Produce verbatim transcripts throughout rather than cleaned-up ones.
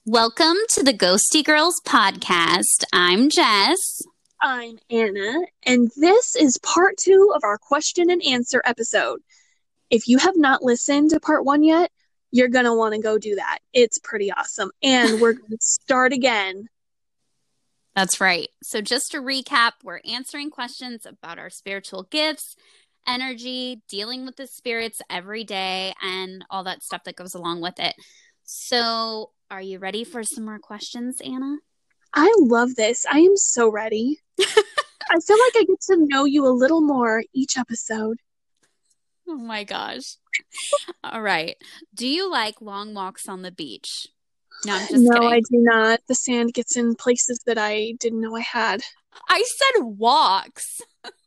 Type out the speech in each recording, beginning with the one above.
Welcome to the Ghosty Girls podcast. I'm Jess. I'm Anna, and this is part two of our question and answer episode. If you have not listened to part one yet, you're going to want to go do that. It's pretty awesome. And we're going to start again. That's right. So just to recap, we're answering questions about our spiritual gifts, energy, dealing with the spirits every day, and all that stuff that goes along with it. So are you ready for some more questions, Anna? I love this. I am so ready. I feel like I get to know you a little more each episode. Oh my gosh. All right. Do you like long walks on the beach? No, I'm just no, kidding. I do not. The sand gets in places that I didn't know I had. I said walks.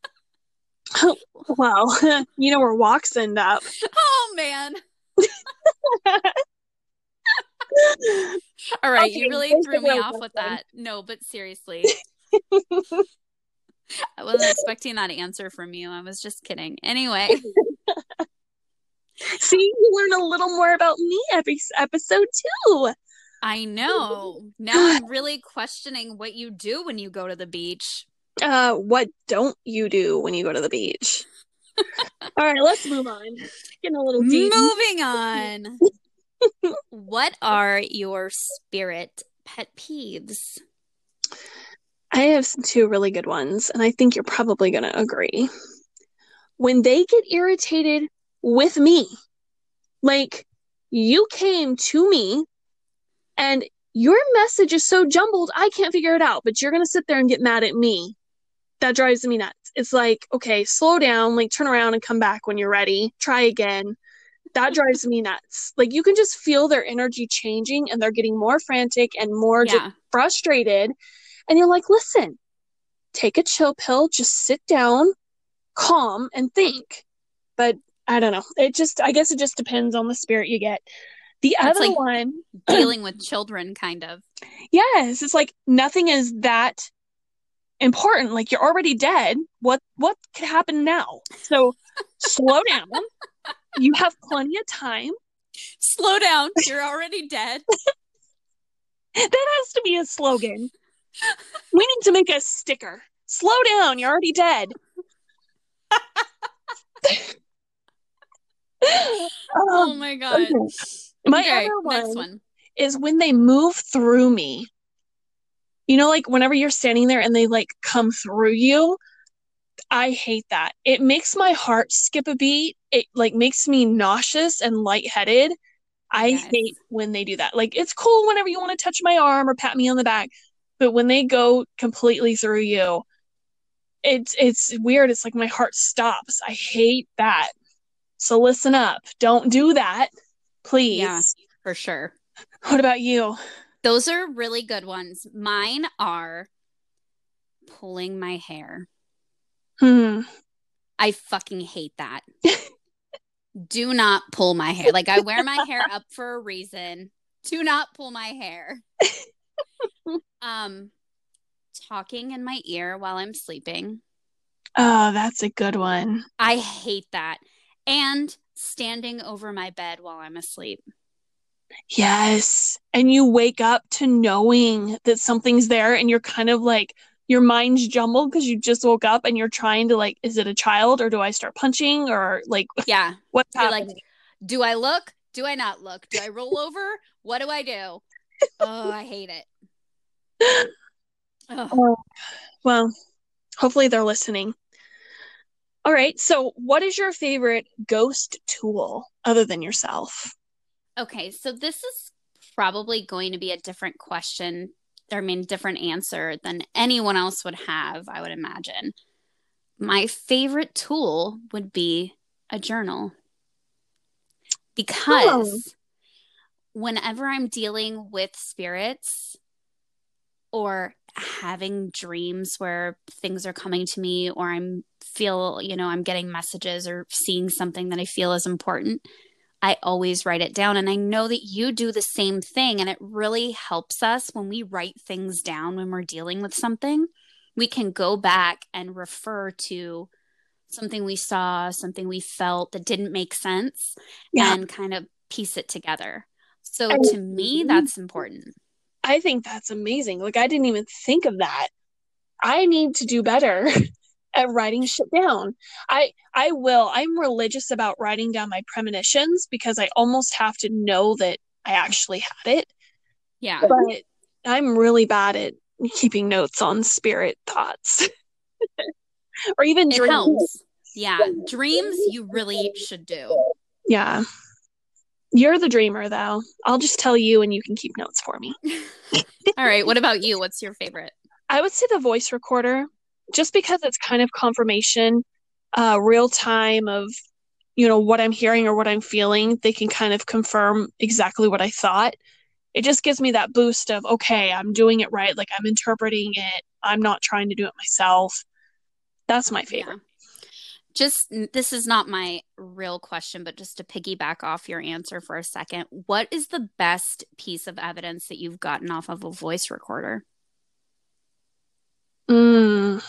Well, you know where walks end up. Oh, man. All right. Okay, you really threw me off with that. No, but seriously. I wasn't expecting that answer from you. I was just kidding. Anyway. See, you learn a little more about me every episode, too. I know. Now I'm really questioning what you do when you go to the beach. Uh, what don't you do when you go to the beach? All right, let's move on. Getting a little deep. Moving on. What are your spirit pet peeves? I have some two really good ones, and I think you're probably going to agree. When they get irritated with me, like you came to me and your message is so jumbled, I can't figure it out, but you're going to sit there and get mad at me. That drives me nuts. It's like, okay, slow down, like turn around and come back when you're ready. Try again. That drives me nuts. Like you can just feel their energy changing and they're getting more frantic and more yeah. just frustrated. And you're like, listen, take a chill pill, just sit down, calm, and think. But I don't know. It just, I guess it just depends on the spirit you get. The That's other like one. Dealing with children, kind of. Yes. It's like nothing is that important. Like you're already dead. What, what could happen now? So slow down. You have plenty of time. Slow down. You're already dead. That has to be a slogan. We need to make a sticker. Slow down. You're already dead. Oh my god. Okay. My okay, other one, next one is when they move through me. You know, like whenever you're standing there and they like come through you, I hate that. It makes my heart skip a beat. It like makes me nauseous and lightheaded. I yes. hate when they do that. Like it's cool whenever you want to touch my arm or pat me on the back, but when they go completely through you, it's it's weird. It's like my heart stops. I hate that. So listen up. Don't do that, please. Yeah, for sure. What about you? Those are really good ones. Mine are pulling my hair. Hmm. I fucking hate that. Do not pull my hair. Like, I wear my hair up for a reason. Do not pull my hair. um, talking in my ear while I'm sleeping. Oh, that's a good one. I hate that. And standing over my bed while I'm asleep. Yes. And you wake up to knowing that something's there and you're kind of like, your mind's jumbled because you just woke up and you're trying to like, is it a child or do I start punching or like, yeah, what's you're happening? Like, do I look? Do I not look? Do I roll over? What do I do? Oh, I hate it. Oh, well, hopefully they're listening. All right. So what is your favorite ghost tool other than yourself? Okay. So this is probably going to be a different question. I mean, different answer than anyone else would have, I would imagine. My favorite tool would be a journal. Because oh. whenever I'm dealing with spirits or having dreams where things are coming to me or I'm feel, you know, I'm getting messages or seeing something that I feel is important, I always write it down. And I know that you do the same thing. And it really helps us when we write things down when we're dealing with something. We can go back and refer to something we saw, something we felt that didn't make sense, yeah. and kind of piece it together. So to me, that's important. I think that's amazing. Like, I didn't even think of that. I need to do better at writing shit down. I I will. I'm religious about writing down my premonitions because I almost have to know that I actually had it. Yeah. But I'm really bad at keeping notes on spirit thoughts or even It dreams. helps. Yeah. Dreams you really should do. Yeah. You're the dreamer, though. I'll just tell you and you can keep notes for me. All right. What about you? What's your favorite? I would say the voice recorder, just because it's kind of confirmation, uh, real time of, you know, what I'm hearing or what I'm feeling. They can kind of confirm exactly what I thought. It just gives me that boost of, okay, I'm doing it right. Like I'm interpreting it. I'm not trying to do it myself. That's my Yeah. favorite. Just this is not my real question, but just to piggyback off your answer for a second, what is the best piece of evidence that you've gotten off of a voice recorder? Mm.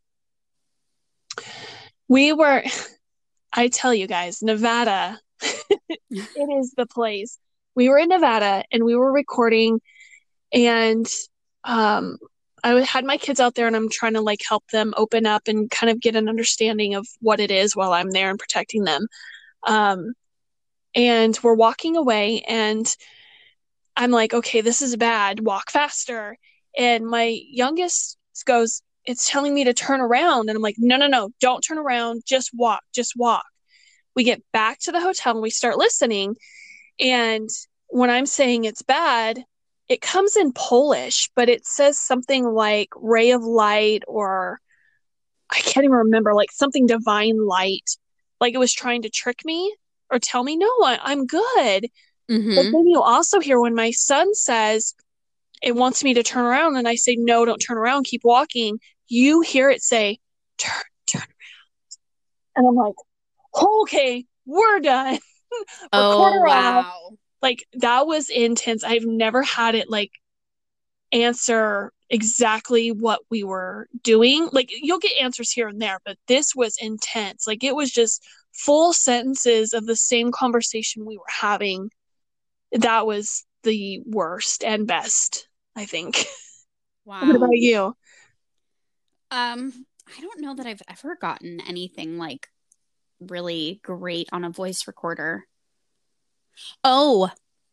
We were, I tell you guys, Nevada, it is the place. We were in Nevada and we were recording, and um, I had my kids out there and I'm trying to like help them open up and kind of get an understanding of what it is while I'm there and protecting them. Um, and we're walking away and I'm like, okay, this is bad. Walk faster. And my youngest goes, it's telling me to turn around. And I'm like, no, no, no, don't turn around. Just walk, just walk. We get back to the hotel and we start listening. And when I'm saying it's bad, it comes in Polish, but it says something like ray of light, or I can't even remember, like something divine light. Like it was trying to trick me or tell me, no, I, I'm good. But Mm-hmm. then you also hear when my son says it wants me to turn around and I say, no, don't turn around, keep walking. You hear it say, turn, turn. And I'm like, okay, we're done. Oh, Recorder off. wow. Like that was intense. I've never had it like answer exactly what we were doing. Like you'll get answers here and there, but this was intense. Like it was just full sentences of the same conversation we were having. That was the worst and best, I think. What Wow. about you? Um, I don't know that I've ever gotten anything like really great on a voice recorder. Oh,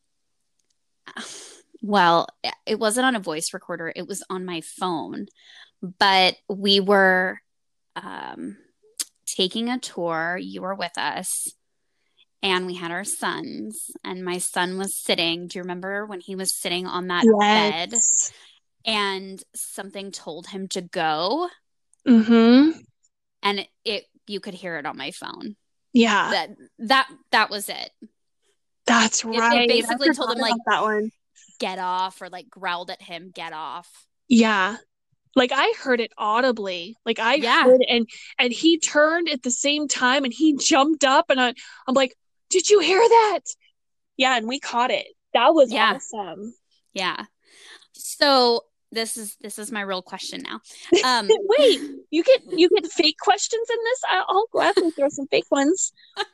well, it wasn't on a voice recorder, it was on my phone. But we were um, taking a tour. You were with us, and we had our sons. And my son was sitting. Do you remember when he was sitting on that bed Yes. and something told him to go? Mm-hmm. And it, it you could hear it on my phone. Yeah, That that that was it. that's It, it right. I basically told forgot him like about that one. get off, or like growled at him, get off. Yeah. Like I heard it audibly. Like I Yeah, heard it, and and he turned at the same time and he jumped up and I I'm like, "Did you hear that?" Yeah, and we caught it. That was yeah, awesome. yeah. So this is this is my real question now. Um, Wait, you get you get fake questions in this? I- I'll gladly throw some fake ones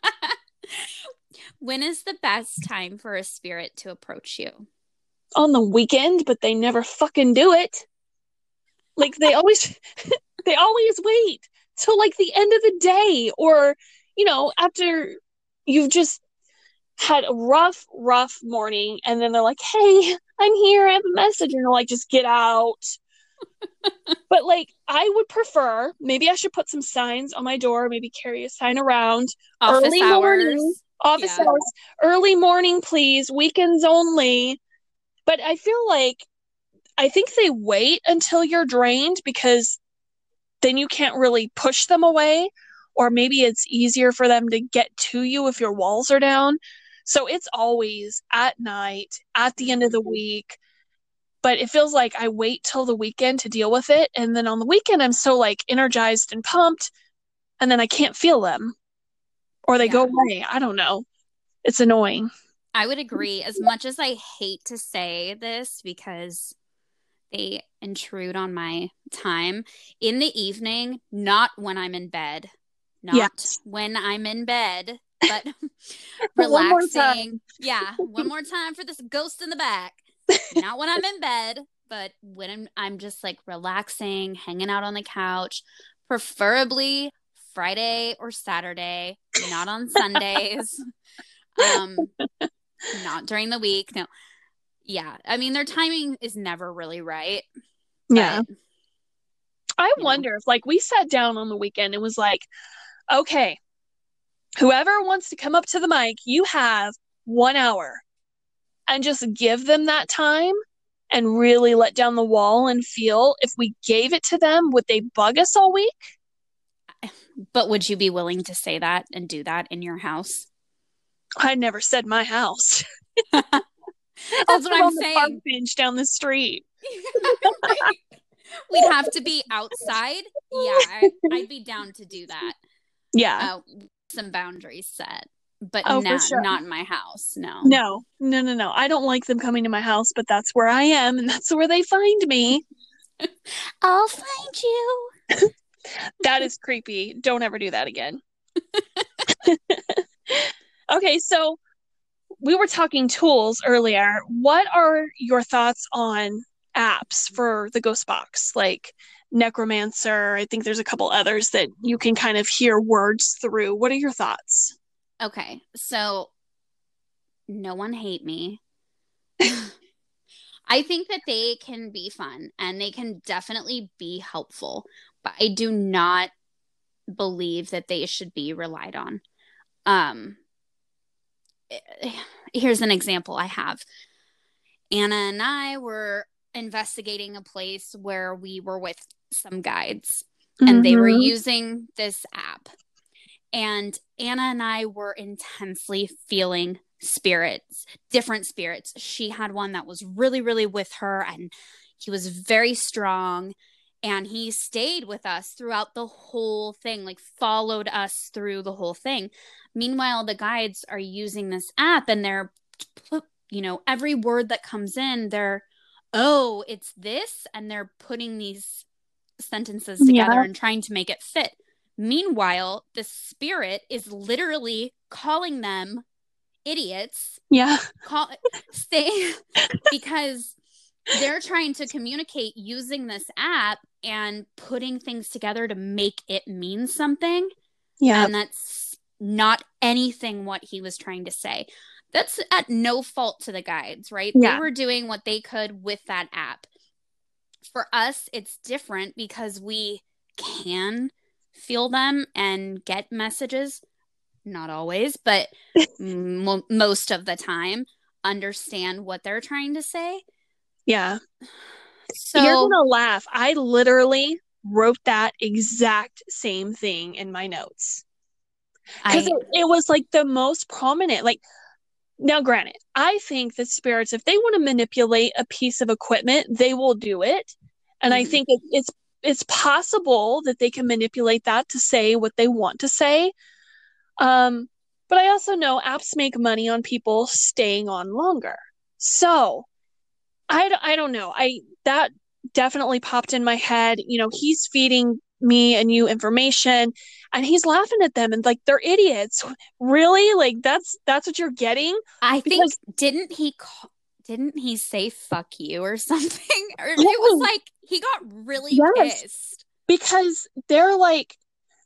when is the best time for a spirit to approach you? on the weekend, but they never fucking do it. Like they always they always wait till like the end of the day, or you know, after you've just had a rough, rough morning, and then they're like, "Hey, I'm here. I have a message," and you're like, "Just get out." But like, I would prefer, maybe I should put some signs on my door, maybe carry a sign around. Office Early morning, hours. office Yeah. hours, early morning, please, weekends only. But I feel like I think they wait until you're drained because then you can't really push them away, or maybe it's easier for them to get to you if your walls are down. So it's always at night, at the end of the week. But it feels like I wait till the weekend to deal with it, and then on the weekend I'm so like energized and pumped, and then I can't feel them, or they go Yeah. away. I don't know. It's annoying. I would agree. As much as I hate to say this because they intrude on my time in the evening, not when I'm in bed, not Yes. when I'm in bed, but One more time. relaxing. Yeah. One more time for this ghost in the back. Not when I'm in bed, but when I'm, I'm just like relaxing, hanging out on the couch, preferably Friday or Saturday, not on Sundays. Um, not during the week. No. Yeah. I mean, their timing is never really right. Yeah. But, I you know. wonder if like we sat down on the weekend and was like, okay, whoever wants to come up to the mic, you have one hour, and just give them that time and really let down the wall and feel if we gave it to them, would they bug us all week? But would you be willing to say that and do that in your house? I never said my house. That's what I'm on the park saying. bench down the street. Right. We'd have to be outside. Yeah, I, I'd be down to do that. Yeah. Uh, some boundaries set, but Oh, not for sure. not in my house. No. No, no, no, no. I don't like them coming to my house, but that's where I am, and that's where they find me. I'll find you. That is creepy. Don't ever do that again. Okay, so we were talking tools earlier. What are your thoughts on apps for the ghost box? Like Necromancer, I think there's a couple others that you can kind of hear words through. What are your thoughts? Okay, so no one hate me. I think that they can be fun and they can definitely be helpful, but I do not believe that they should be relied on. Um, here's an example I have. Anna and I were investigating a place where we were with some guides and mm-hmm. they were using this app. And Anna and I were intensely feeling spirits, different spirits. She had one that was really, really with her, and he was very strong. And he stayed with us throughout the whole thing, like followed us through the whole thing. Meanwhile, the guides are using this app and they're, you know, every word that comes in, they're, oh, it's this. And they're putting these sentences together yeah. and trying to make it fit. Meanwhile, the spirit is literally calling them idiots. Yeah. Call, stay, because they're trying to communicate using this app and putting things together to make it mean something. Yeah. And that's not anything what he was trying to say. That's at no fault to the guides, right? Yeah. They were doing what they could with that app. For us, it's different because we can feel them and get messages. Not always, but m- most of the time, understand what they're trying to say. Yeah. So you're gonna laugh. I literally wrote that exact same thing in my notes. Because it, it was like the most prominent. Like, now granted, I think that spirits, if they want to manipulate a piece of equipment, they will do it. And mm-hmm. I think it, it's it's possible that they can manipulate that to say what they want to say. Um, but I also know apps make money on people staying on longer. So I, I don't know. I that definitely popped in my head. You know, he's feeding me and you information and he's laughing at them and like, they're idiots. Really? Like that's that's what you're getting? I because- think didn't he call, didn't he say fuck you or something? Or it was like he got really yes, pissed. Because they're like,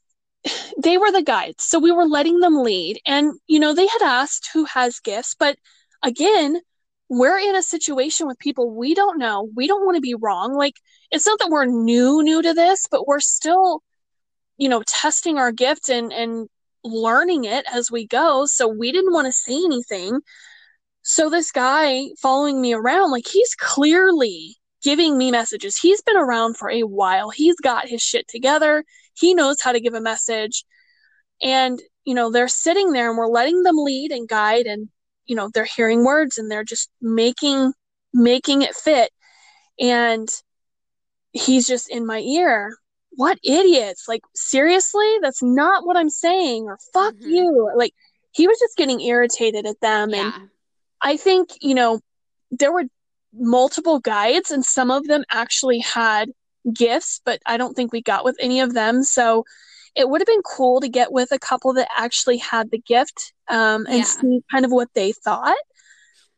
they were the guides. So we were letting them lead. And, you know, they had asked who has gifts. But again, we're in a situation with people we don't know. We don't want to be wrong. Like, it's not that we're new, new to this, but we're still, you know, testing our gift and, and learning it as we go. So we didn't want to say anything. So this guy following me around, like, he's clearly giving me messages. He's been around for a while. He's got his shit together. He knows how to give a message. And, you know, they're sitting there and we're letting them lead and guide and, you know, they're hearing words and they're just making, making it fit. And he's just in my ear. What idiots? Like, seriously? That's not what I'm saying. Or fuck mm-hmm. you. Like, he was just getting irritated at them. Yeah. And I think, you know, there were multiple guides and some of them actually had gifts, but I don't think we got with any of them. So it would have been cool to get with a couple that actually had the gift um, and yeah. see kind of what they thought.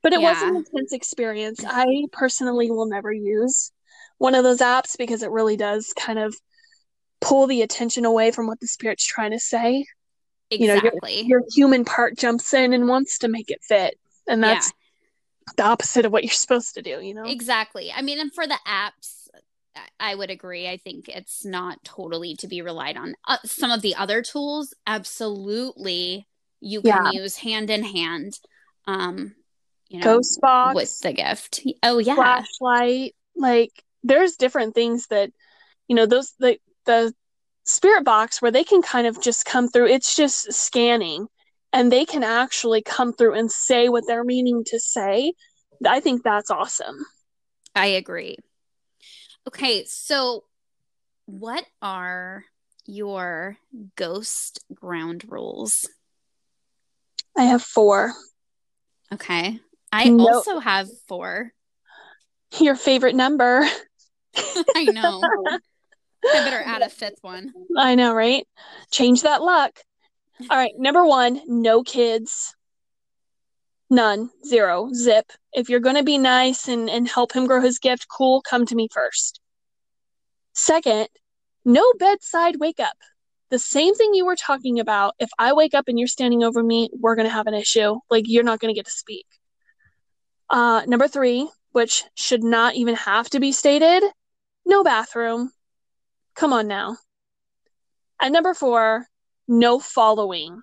But it was an Yeah, intense experience. I personally will never use one of those apps because it really does kind of pull the attention away from what the spirit's trying to say. You know, your exactly. your human part jumps in and wants to make it fit. And Yeah, that's the opposite of what you're supposed to do, you know? exactly. I mean, and for the apps, I would agree. I think it's not totally to be relied on. Uh, some of the other tools, absolutely, you can Yeah. use hand in hand. Um, you know, Ghost with box, the gift. Oh yeah, flashlight, like there's different things that, you know, those the the spirit box where they can kind of just come through. It's just scanning and they can actually come through and say what they're meaning to say. I think that's awesome. I agree. Okay, so what are your ghost ground rules? I have four. Okay. I No, also have four. your favorite number. I know. I better add a fifth one. I know, right? Change that luck. All right, number one, no kids. None. Zero. Zip. If you're going to be nice and, and help him grow his gift, cool, come to me first. Second, no bedside wake up. The same thing you were talking about. If I wake up and you're standing over me, we're going to have an issue. Like, you're not going to get to speak. Uh, number three, which should not even have to be stated, no bathroom. Come on now. And number four, no following.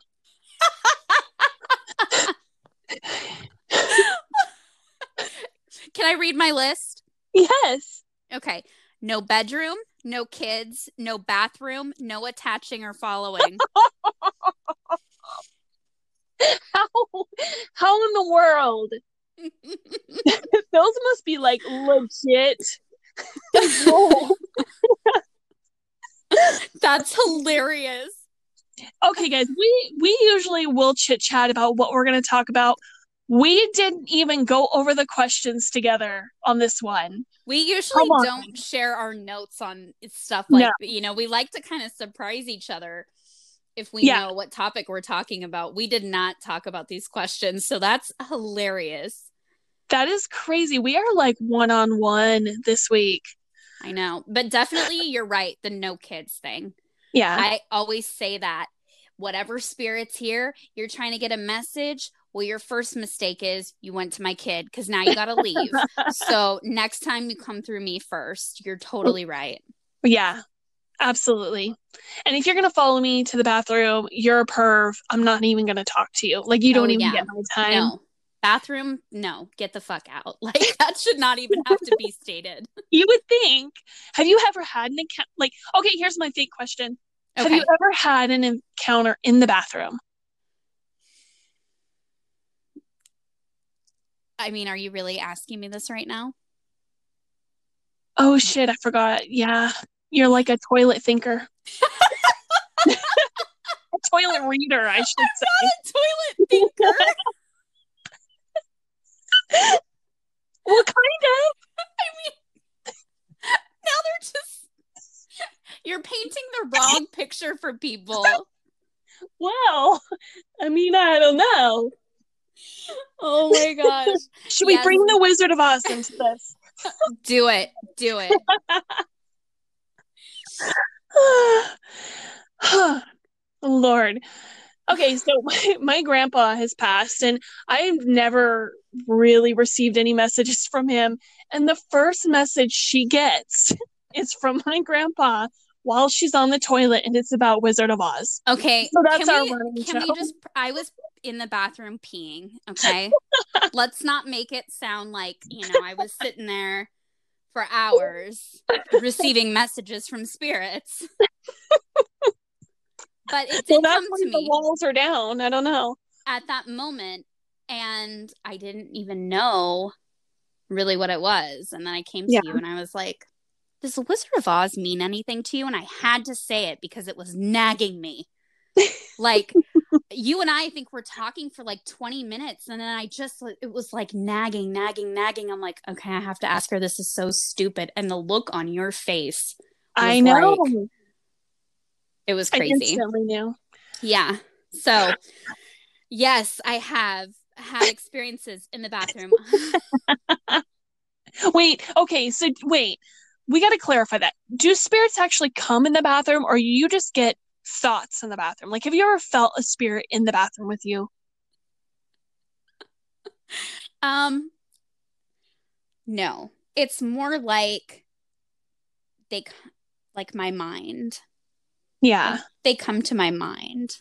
Can I read my list? Yes. Okay. No bedroom, no kids, no bathroom, no attaching or following. How, how in the world? Those must be like legit. That's hilarious. Okay, guys, we we usually will chit chat about what we're going to talk about. We didn't even go over the questions together on this one. We usually don't share our notes on stuff like, no. You know, we like to kind of surprise each other if we yeah. know what topic we're talking about. We did not talk about these questions, so that's hilarious. That is crazy. We are like one-on-one this week. I know, but definitely you're right, the no kids thing. Yeah. I always say that. Whatever spirit's here, you're trying to get a message. Well, your first mistake is you went to my kid because now you got to leave. So next time you come through me first. You're totally right. Yeah, absolutely. And if you're going to follow me to the bathroom, you're a perv. I'm not even going to talk to you. Like, you don't oh, even yeah. get my time. No. Bathroom, no. Get the fuck out. Like, that should not even have to be stated. You would think. Have you ever had an encounter? Like, okay, here's my fake question. Okay. Have you ever had an encounter in the bathroom? I mean, are you really asking me this right now? Oh, shit, I forgot. Yeah. You're like a toilet thinker. A toilet reader, I should I'm say. Not a toilet thinker. What kind of? I mean, now they're just... You're painting the wrong picture for people. Well, I mean, I don't know. Oh my gosh. Should yes. we bring the Wizard of Oz into this? Do it. Do it. Lord. Okay, so my, my grandpa has passed, and I've never really received any messages from him. And the first message she gets is from my grandpa while she's on the toilet, and it's about Wizard of Oz. Okay. So that's can our we, running Can show. we just, I was in the bathroom peeing, okay? Let's not make it sound like, you know, I was sitting there for hours receiving messages from spirits. But it did well, come to when me. The walls are down. I don't know. At that moment, and I didn't even know really what it was. And then I came to yeah. you and I was like, does the Wizard of Oz mean anything to you? And I had to say it because it was nagging me. Like, you and I, I think we're talking for like twenty minutes. And then I just, it was like nagging, nagging, nagging. I'm like, okay, I have to ask her. This is so stupid. And the look on your face. I know. Like, it was crazy. I instantly knew. Yeah. So, yes, I have. had experiences in the bathroom. Wait, okay, so wait. We got to clarify that. Do spirits actually come in the bathroom or you just get thoughts in the bathroom? Like, have you ever felt a spirit in the bathroom with you? Um, no. It's more like they like my mind. Yeah. They, they come to my mind.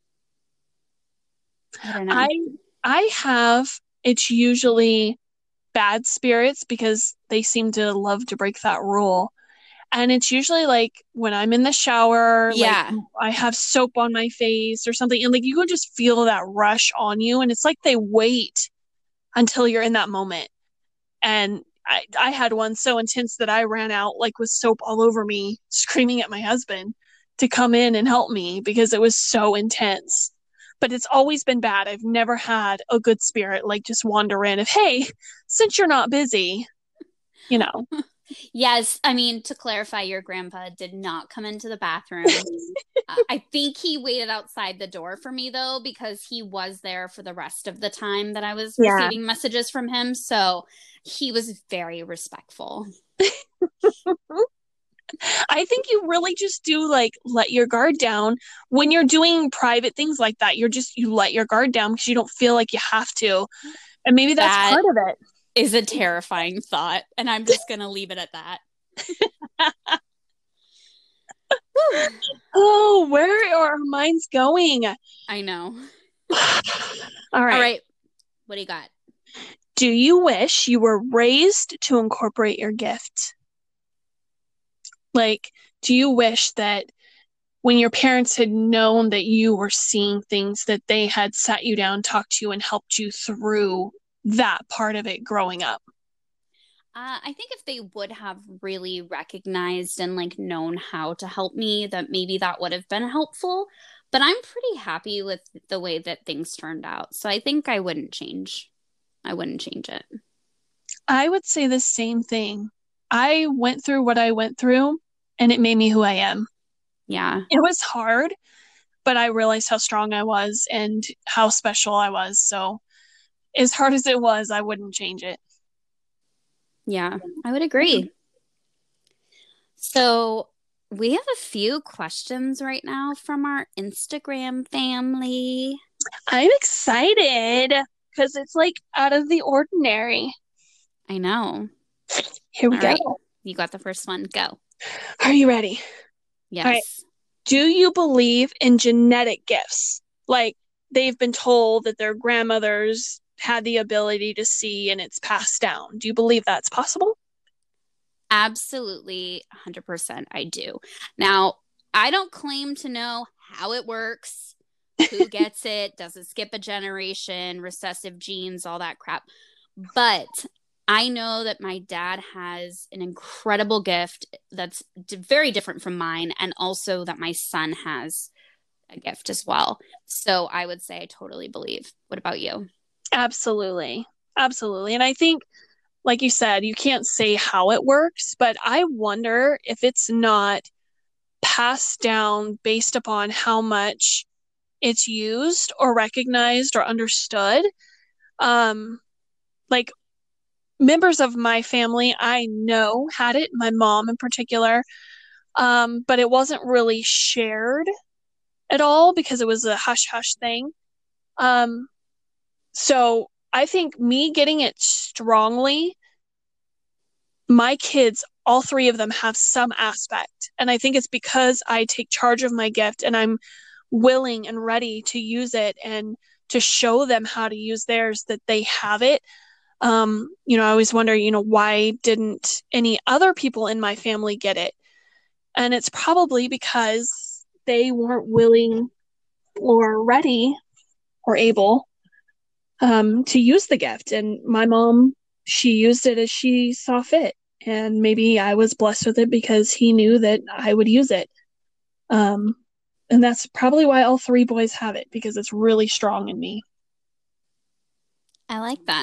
I don't know. I I have it's usually bad spirits because they seem to love to break that rule. And it's usually like when I'm in the shower, like Yeah. I have soap on my face or something, and like you can just feel that rush on you, and it's like they wait until you're in that moment. And I, I had one so intense that I ran out like with soap all over me, screaming at my husband to come in and help me because it was so intense. But it's always been bad. I've never had a good spirit like just wander in of, hey, since you're not busy, you know. Yes, I mean, to clarify, your grandpa did not come into the bathroom. uh, I think he waited outside the door for me, though, because he was there for the rest of the time that I was Yeah. receiving messages from him. So he was very respectful. I think you really just do like let your guard down when you're doing private things like that. You're just, you let your guard down because you don't feel like you have to. And maybe that's That part of it. Is a terrifying thought. And I'm just going to leave it at that. Oh, where are our minds going? I know. All right. All right. What do you got? Do you wish you were raised to incorporate your gift? Like, do you wish that when your parents had known that you were seeing things, that they had sat you down, talked to you, and helped you through that part of it growing up? Uh, I think if they would have really recognized and like known how to help me, that maybe that would have been helpful. But I'm pretty happy with the way that things turned out. So I think I wouldn't change. I wouldn't change it. I would say the same thing. I went through what I went through, and it made me who I am. Yeah. It was hard, but I realized how strong I was and how special I was. So, as hard as it was, I wouldn't change it. Yeah, I would agree. So we have a few questions right now from our Instagram family. I'm excited because it's like out of the ordinary. I know. Here we All go. right. You got the first one. Go. Are you ready? Yes. All right. Do you believe in genetic gifts? Like they've been told that their grandmothers had the ability to see and it's passed down. Do you believe that's possible? Absolutely, one hundred percent I do. Now, I don't claim to know how it works, who gets it, does it skip a generation, recessive genes, all that crap. But I know that my dad has an incredible gift that's d- very different from mine, and also that my son has a gift as well. So I would say I totally believe. What about you? Absolutely. Absolutely. And I think, like you said, you can't say how it works, but I wonder if it's not passed down based upon how much it's used or recognized or understood. Um, like members of my family I know had it, my mom in particular, um, but it wasn't really shared at all because it was a hush hush thing. Um, so I think me getting it strongly, my kids, all three of them have some aspect. And I think it's because I take charge of my gift and I'm willing and ready to use it and to show them how to use theirs that they have it. Um, you know, I always wonder, you know, why didn't any other people in my family get it? And it's probably because they weren't willing or ready or able um, to use the gift. And my mom, she used it as she saw fit. And maybe I was blessed with it because he knew that I would use it. Um, and that's probably why all three boys have it, because it's really strong in me. I like that.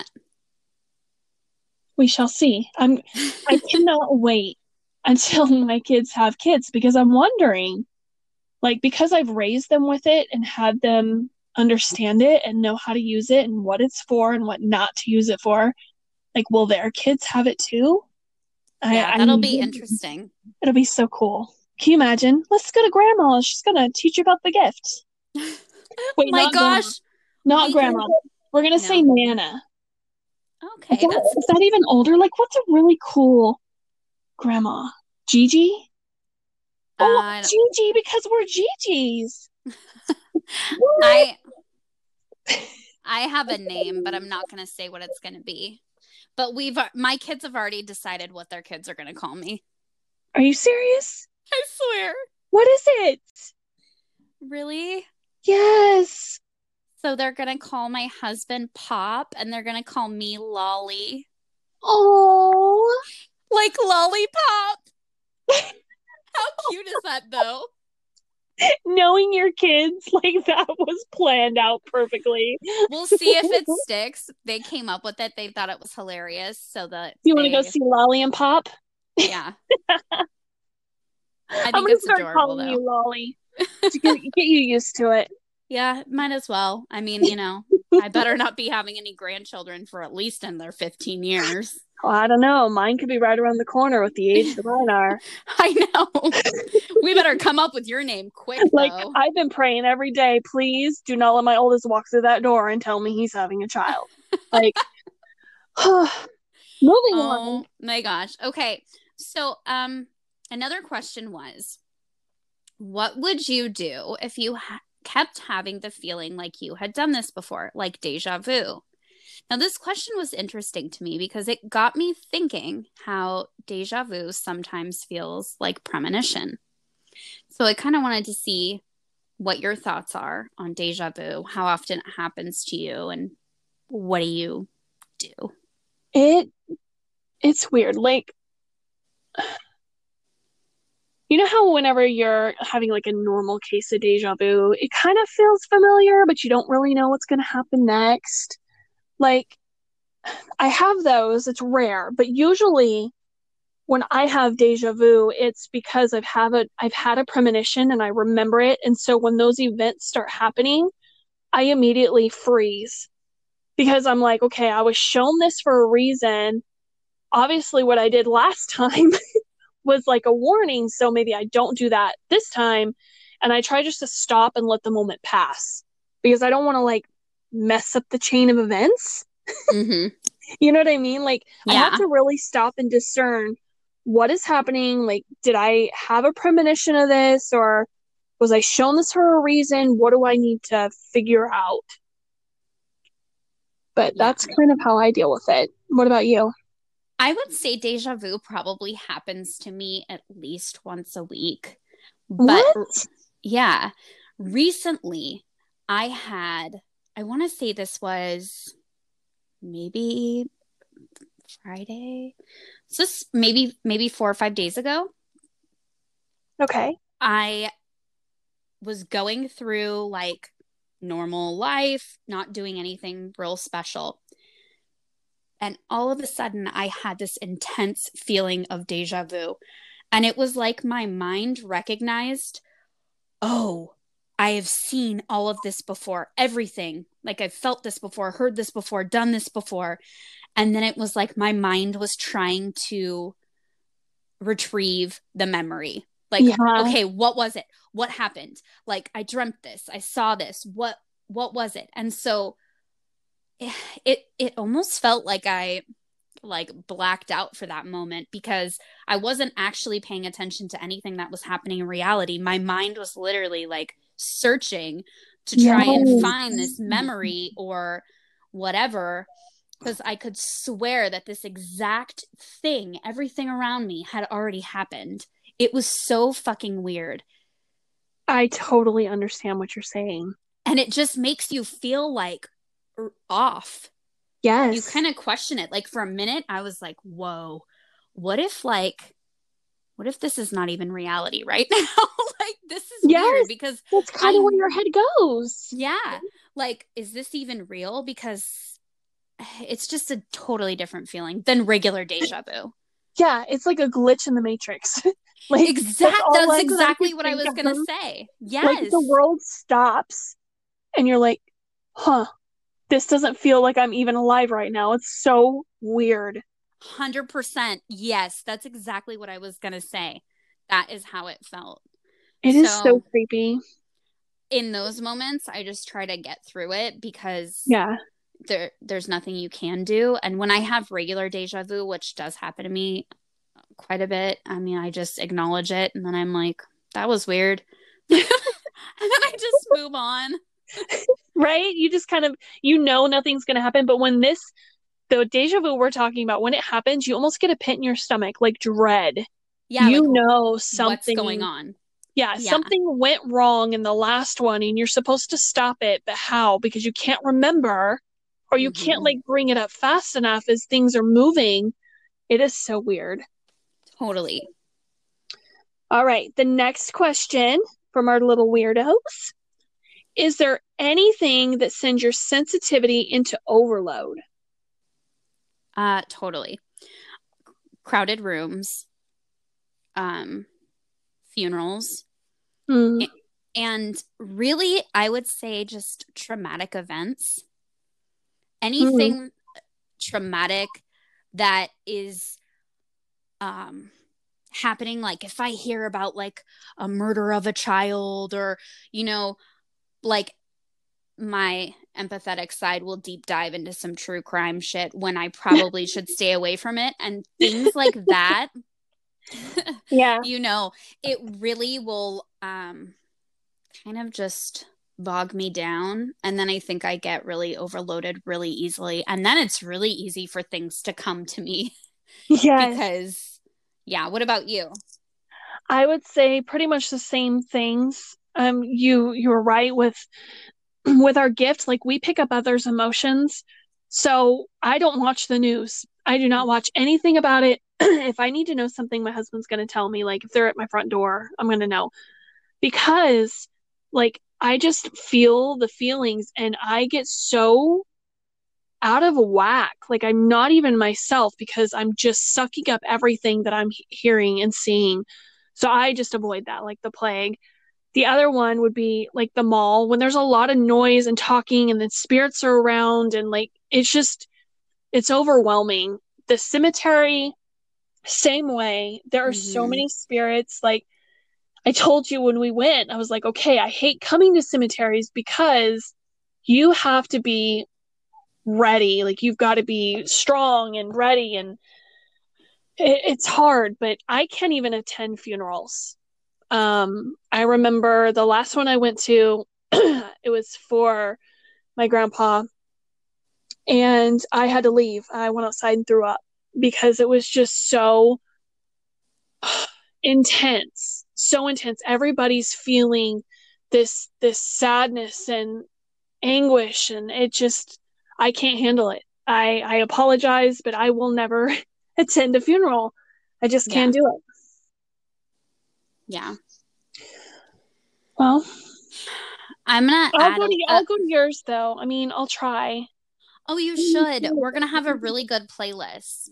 We shall see. I'm I cannot wait until my kids have kids because I'm wondering, like, because I've raised them with it and had them understand it and know how to use it and what it's for and what not to use it for, like, will their kids have it too? Yeah, I, that'll I'm, be interesting. it'll be so cool. Can you imagine? Let's go to grandma. She's gonna teach you about the gift. Wait, My not grandma. gosh. Not We grandma. can We're gonna say no. Nana. Is Okay, that, that's is that even older? Like, what's a really cool grandma? Gigi? Oh, uh Gigi, because we're Gigi's. What? I I have a name, but I'm not going to say what it's going to be. But we've my kids have already decided what their kids are going to call me. Are you serious? I swear. What is it? Really? Yes. So they're going to call my husband Pop and they're going to call me Lolly. Oh. Like Lollipop. How cute is that though? Knowing your kids, like, that was planned out perfectly. We'll see if it sticks. They came up with it. They thought it was hilarious. So that You they, want to go see Lolly and Pop? Yeah. I I'm think gonna it's start adorable calling though. you Lolly to get, get you used to it. Yeah, might as well. I mean, you know, I better not be having any grandchildren for at least in their fifteen years. Well, I don't know. Mine could be right around the corner with the age that mine are. I know. We better come up with your name quick, Like, though. I've been praying every day, please do not let my oldest walk through that door and tell me he's having a child. Like, moving Oh on. my gosh. Okay. So, um, another question was, what would you do if you ha- kept having the feeling like you had done this before, like deja vu? Now, this question was interesting to me because it got me thinking how deja vu sometimes feels like premonition. So I kind of wanted to see what your thoughts are on deja vu, how often it happens to you, and what do you do? It it's weird. Like, you know how whenever you're having like a normal case of deja vu, it kind of feels familiar, but you don't really know what's going to happen next. Like, I have those. It's rare, but usually when I have deja vu, it's because I've have a I've had a premonition and I remember it, and so when those events start happening, I immediately freeze because I'm like, okay, I was shown this for a reason. Obviously, what I did last time was like a warning, so maybe I don't do that this time. And I try just to stop and let the moment pass because I don't want to like mess up the chain of events. Mm-hmm. You know what I mean? Like, I have Yeah. to really stop and discern what is happening. Like, did I have a premonition of this, or was I shown this for a reason? What do I need to figure out? But Yeah. that's kind of how I deal with it. What about you? I would say deja vu probably happens to me at least once a week. But What? yeah, recently I had, I want to say this was maybe Friday. So this maybe maybe four or five days ago. Okay. I was going through like normal life, not doing anything real special. And all of a sudden, I had this intense feeling of deja vu. And it was like my mind recognized, oh, I have seen all of this before, everything. Like I've felt this before, heard this before, done this before. And then it was like my mind was trying to retrieve the memory. Like, Yeah. okay, what was it? What happened? Like I dreamt this, I saw this. What what was it? And so it it almost felt like I like blacked out for that moment because I wasn't actually paying attention to anything that was happening in reality. My mind was literally like searching to try Yes. and find this memory or whatever, because I could swear that this exact thing, everything around me had already happened. It was so fucking weird. I totally understand what you're saying. And it just makes you feel like off. Yes. You kind of question it. Like for a minute, I was like, whoa, what if like, what if this is not even reality right now? Like this is yes, weird because that's kind of where your head goes. Yeah. Like, is this even real? Because it's just a totally different feeling than regular deja vu. Yeah, it's like a glitch in the Matrix. Like exactly, that's, that's exactly I what I was gonna say. Yes, like the world stops, and you're like, huh, this doesn't feel like I'm even alive right now. It's so weird. one hundred percent. Yes, that's exactly what I was going to say. That is how it felt. It is so So, creepy. in those moments, I just try to get through it because Yeah. there there's nothing you can do. And when I have regular deja vu, which does happen to me quite a bit, I mean, I just acknowledge it and then I'm like, that was weird. And then I just move on. Right? You just kind of, you know, nothing's going to happen. But when this, the deja vu we're talking about, when it happens, you almost get a pit in your stomach, like dread. Yeah, You like know what's going something, on? yeah, Yeah. something went wrong in the last one and you're supposed to stop it, but how? Because you can't remember or you can't Mm-hmm. like bring it up fast enough as things are moving. It is so weird. Totally. All right, the next question from our little weirdos. Is there anything that sends your sensitivity into overload? Uh, totally. Crowded rooms, um, funerals, Hmm. and really, I would say just traumatic events. Hmm. Anything traumatic that is um happening, like if I hear about like a murder of a child or, you know, like my empathetic side will deep dive into some true crime shit when I probably should stay away from it. And things like that, Yeah. you know, it really will um, kind of just bog me down. And then I think I get really overloaded really easily. And then it's really easy for things to come to me Yes. because, yeah, what about you? I would say pretty much the same things. Um, you you were right with with our gifts, like we pick up others' emotions. So I don't watch the news. I do not watch anything about it. If I need to know something, my husband's going to tell me. Like if they're at my front door, I'm going to know because like I just feel the feelings and I get so out of whack. Like I'm not even myself because I'm just sucking up everything that I'm he- hearing and seeing. So I just avoid that like the plague. The other one would be like the mall when there's a lot of noise and talking and then spirits are around and like it's just it's overwhelming. The cemetery, same way. There are so Mm-hmm. many spirits. Like I told you when we went, I was like, okay, I hate coming to cemeteries because you have to be ready. Like you've got to be strong and ready and it, it's hard, but I can't even attend funerals. Um, I remember the last one I went to, it was for my grandpa, and I had to leave. I went outside and threw up because it was just so intense, so intense. Everybody's feeling this this sadness and anguish, and it just I can't handle it. I I apologize, but I will never attend a funeral. I just Yeah. can't do it. Yeah. Well, I'm gonna I'll add go a, to a I'll go to yours though. I mean, I'll try. oh, you should. We're gonna have a really good playlist.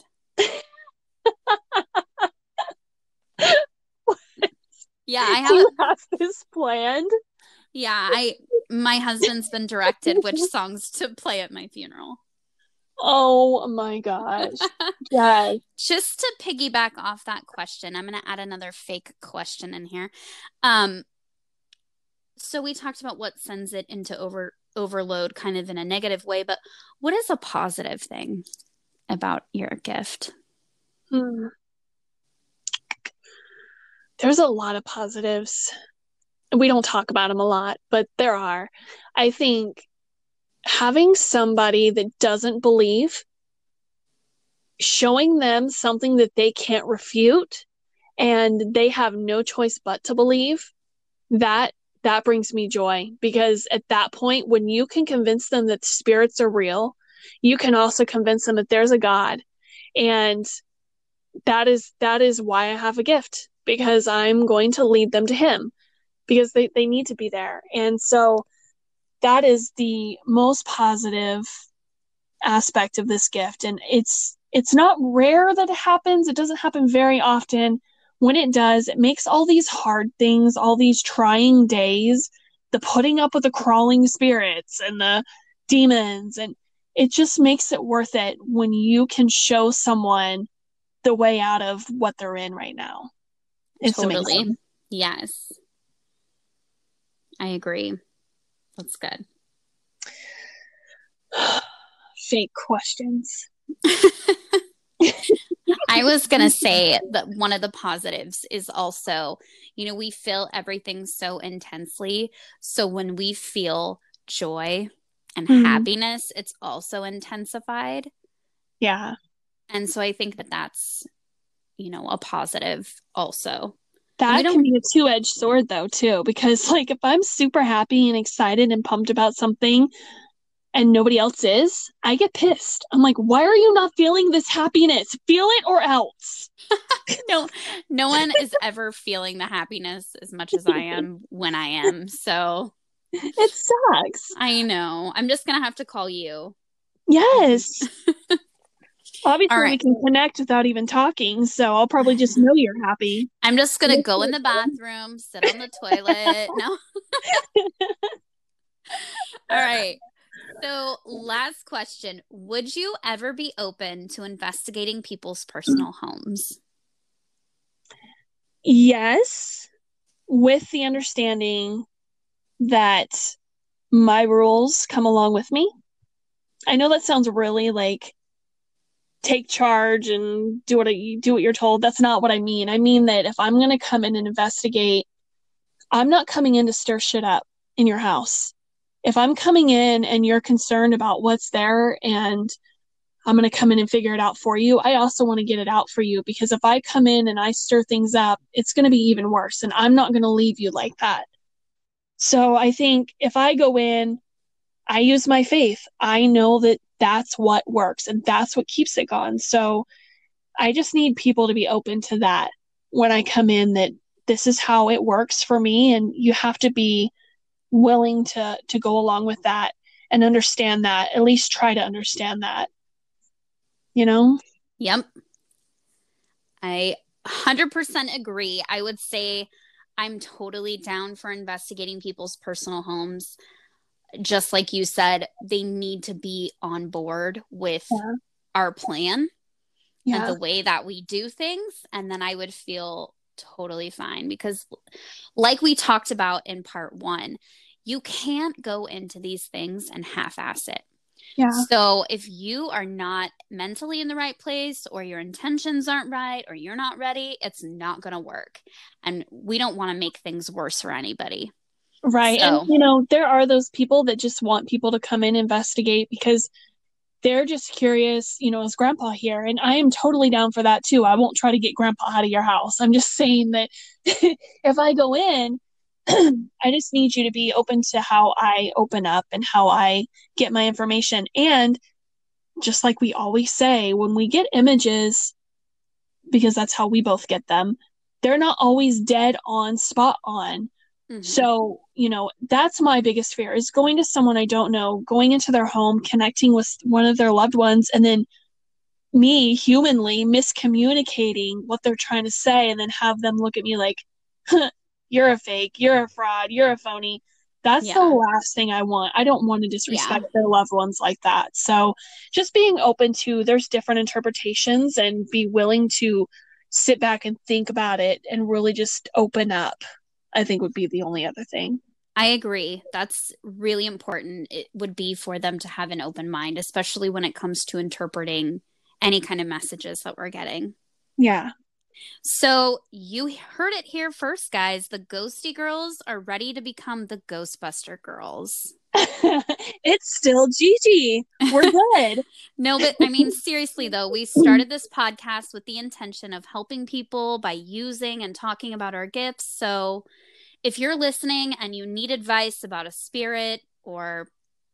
Yeah, I Do have. you have this planned? Yeah, I. My husband's been directed which songs to play at my funeral. Oh my gosh. Yes. Just to piggyback off that question, I'm gonna add another fake question in here. Um, so we talked about what sends it into over overload, kind of in a negative way, but what is a positive thing about your gift? Hmm. There's a lot of positives. We don't talk about them a lot, but there are. I think having somebody that doesn't believe, showing them something that they can't refute and they have no choice but to believe, that that brings me joy because at that point when you can convince them that spirits are real, you can also convince them that there's a God. And that is that is why I have a gift because I'm going to lead them to him because they, they need to be there. And so that is the most positive aspect of this gift. And it's it's not rare that it happens. It doesn't happen very often. When it does, it makes all these hard things, all these trying days, the putting up with the crawling spirits and the demons. And it just makes it worth it when you can show someone the way out of what they're in right now. It's Totally. amazing. Yes. I agree. That's good. Fake questions. I was going to say that one of the positives is also, you know, we feel everything so intensely. So when we feel joy and mm-hmm. happiness, it's also intensified. Yeah. And so I think that that's, you know, a positive also. That can be a two-edged sword though, too, because like if I'm super happy and excited and pumped about something and nobody else is, I get pissed. I'm like, why are you not feeling this happiness? Feel it or else. no, no one is ever feeling the happiness as much as I am when I am. So it sucks. I know. I'm just going to have to call you. Yes. Obviously, right. We can connect without even talking, so I'll probably just know you're happy. I'm just going to go in the bathroom, sit on the toilet. No. All right. So last question. Would you ever be open to investigating people's personal homes? Yes, with the understanding that my rules come along with me. I know that sounds really like take charge and do what you do what you're told. That's not what I mean. I mean that if I'm going to come in and investigate, I'm not coming in to stir shit up in your house. If I'm coming in and you're concerned about what's there and I'm going to come in and figure it out for you, I also want to get it out for you, because if I come in and I stir things up, it's going to be even worse, and I'm not going to leave you like that. So I think if I go in, I use my faith. I know that that's what works and that's what keeps it going. So I just need people to be open to that when I come in, that this is how it works for me, and you have to be willing to to go along with that and understand that, at least try to understand that, you know? Yep. I one hundred percent agree. I would say I'm totally down for investigating people's personal homes. Just like you said, they need to be on board with yeah. our plan yeah. and the way that we do things. And then I would feel totally fine, because like we talked about in part one, you can't go into these things and half-ass it. Yeah. So if you are not mentally in the right place, or your intentions aren't right, or you're not ready, it's not going to work. And we don't want to make things worse for anybody. Right. So. And, you know, there are those people that just want people to come in and investigate because they're just curious, you know, is Grandpa here? And I am totally down for that too. I won't try to get Grandpa out of your house. I'm just saying that if I go in, I just need you to be open to how I open up and how I get my information. And just like we always say, when we get images, because that's how we both get them, they're not always dead on, spot on. Mm-hmm. So, you know, that's my biggest fear, is going to someone I don't know, going into their home, connecting with one of their loved ones, and then me humanly miscommunicating what they're trying to say, and then have them look at me like, huh, you're a fake, you're a fraud, you're a phony. That's yeah. the last thing I want. I don't want to disrespect yeah. their loved ones like that. So just being open to, there's different interpretations, and be willing to sit back and think about it and really just open up, I think would be the only other thing. I agree. That's really important. It would be for them to have an open mind, especially when it comes to interpreting any kind of messages that we're getting. Yeah. So you heard it here first, guys. The Ghosty Girls are ready to become the Ghostbuster Girls. It's still Gigi. We're good. No, but I mean, seriously though, we started this podcast with the intention of helping people by using and talking about our gifts. So if you're listening and you need advice about a spirit, or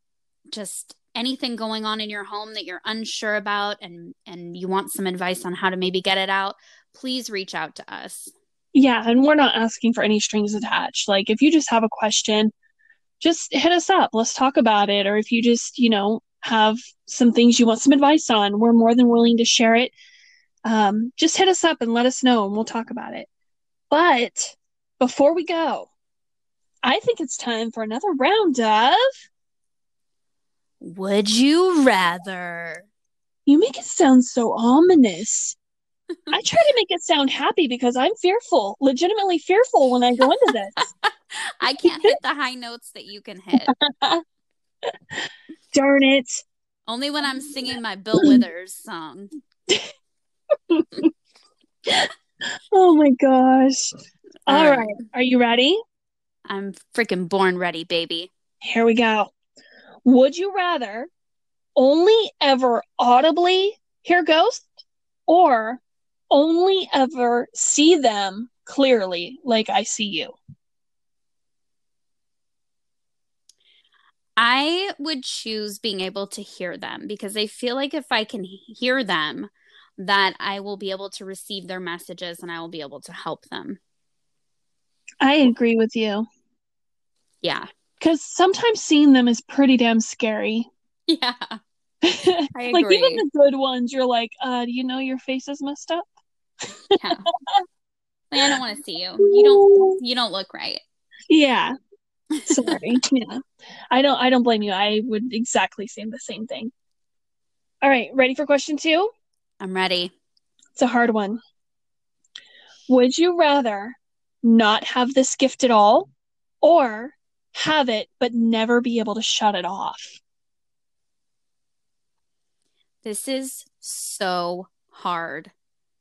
just anything going on in your home that you're unsure about, and, and you want some advice on how to maybe get it out, please reach out to us. Yeah, and we're not asking for any strings attached. Like, if you just have a question, just hit us up. Let's talk about it. Or if you just, you know, have some things you want some advice on, we're more than willing to share it. Um, just hit us up and let us know, and we'll talk about it. But before we go, I think it's time for another round of Would you rather? You make it sound so ominous. I try to make it sound happy because I'm fearful, legitimately fearful when I go into this. I can't hit the high notes that you can hit. Darn it. Only when I'm singing my Bill Withers song. Oh my gosh. All, All right. right. Are you ready? I'm freaking born ready, baby. Here we go. Would you rather only ever audibly hear ghosts or only ever see them clearly like I see you? I would choose being able to hear them because I feel like if I can hear them, that I will be able to receive their messages and I will be able to help them. I agree with you. Yeah. Because sometimes seeing them is pretty damn scary. Yeah. I agree. Like even the good ones, you're like, uh, do you know your face is messed up? Yeah. Like, I don't want to see you. You don't you don't look right. Yeah. Sorry. Yeah. I don't I don't blame you. I would exactly say the same thing. All right, ready for question two? I'm ready. It's a hard one. Would you rather not have this gift at all or have it but never be able to shut it off? This is so hard.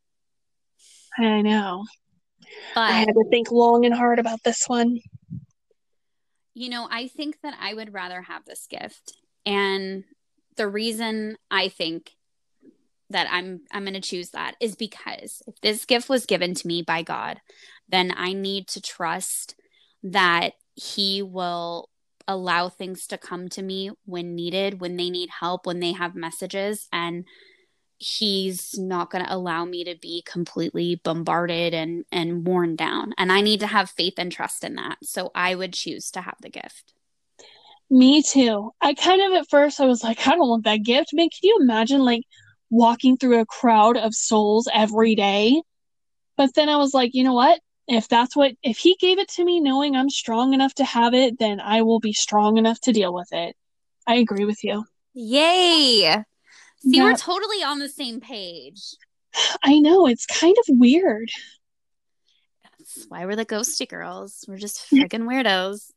I know. But I had to think long and hard about this one. You know, I think that I would rather have this gift. And the reason I think that I'm I'm going to choose that is because if this gift was given to me by God, then I need to trust that he will allow things to come to me when needed, when they need help, when they have messages, and he's not going to allow me to be completely bombarded and and worn down. And I need to have faith and trust in that. So I would choose to have the gift. Me too. I kind of at first I was like, I don't want that gift. Man, can you imagine like walking through a crowd of souls every day? But then I was like, you know what? If that's what, if he gave it to me knowing I'm strong enough to have it, then I will be strong enough to deal with it. I agree with you. Yay. See, yeah. We're totally on the same page. I know. It's kind of weird. That's why we're the ghosty girls. We're just friggin' weirdos.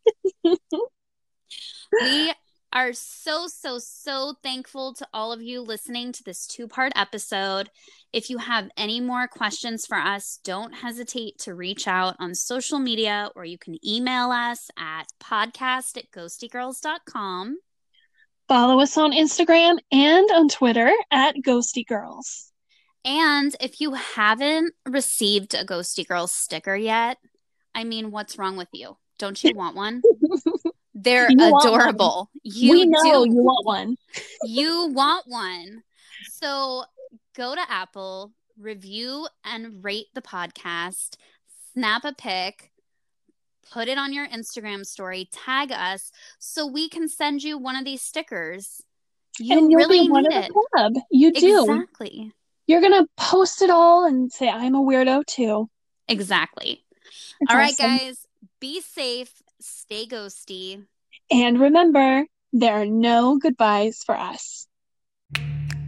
We are so, so, so thankful to all of you listening to this two-part episode. If you have any more questions for us, don't hesitate to reach out on social media, or you can email us at podcast at ghosty girls dot com. Follow us on Instagram and on Twitter at Ghosty Girls. And if you haven't received a Ghosty Girls sticker yet, I mean, what's wrong with you? Don't you want one? They're you adorable. You we know do. You want one. You want one. So go to Apple, review and rate the podcast, snap a pic, put it on your Instagram story, tag us so we can send you one of these stickers. You and you'll really be one need of it. The club. You do. Exactly. You're going to post it all and say, I'm a weirdo too. Exactly. It's all awesome. right, guys. Be safe. Stay ghosty. And remember, there are no goodbyes for us.